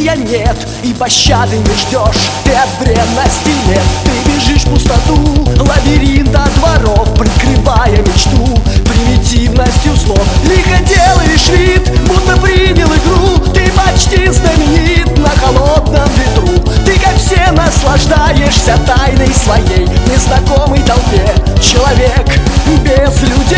прощения нет и пощады не ждешь. Ты от бренности нет, ты бежишь в пустоту лабиринта дворов, прикрывая мечту примитивностью слов. Лихо делаешь вид, будто принял игру. Ты почти знаменит на холодном ветру. Ты, как все, наслаждаешься тайной своей незнакомой толпе. Человек без людей,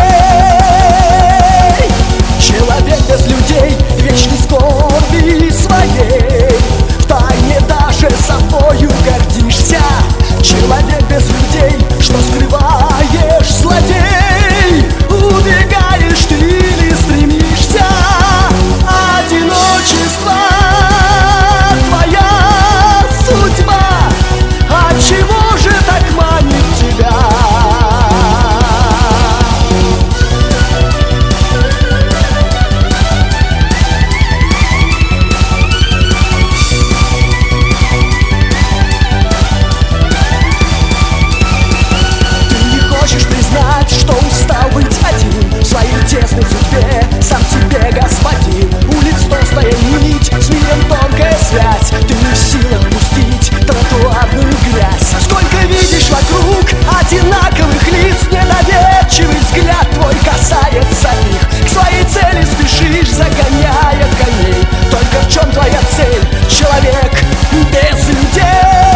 человек без людей, вечной скорби своей. В тайне даже собою гордишься. Человек без людей, что скрываешь, злодей. Убегаешь ты или стремишься? Одиночество твоя судьба. Отчего же так манит тебя? Тесной судьбе, сам себе господин. Улиц толстая нить, с миром тонкая связь. Ты не в силах пустить тротуарную грязь. Сколько видишь вокруг одинаковых лиц, недоверчивый взгляд твой касается их. К своей цели спешишь, загоняя коней. Только в чем твоя цель, человек без людей?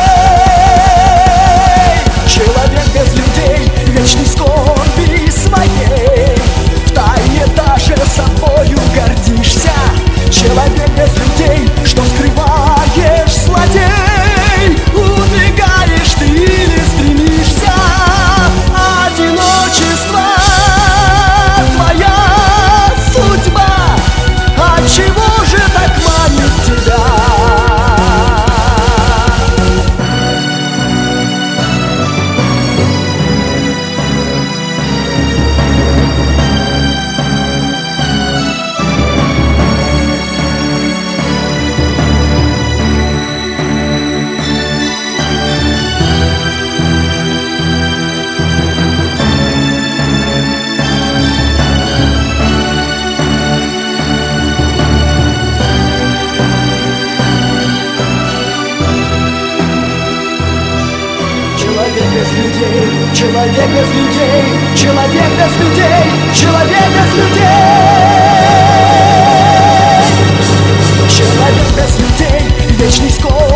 Человек без людей, вечной скорби своей. Тайне даже собою гордишься. Человек без людей, что скрываешь, злодей. Убегаешь ты или стремишься? Одиночество твоя судьба. Отчего же так манит тебя? Человек без людей, человек без людей, человек без людей. Человек без людей, вечный скорбь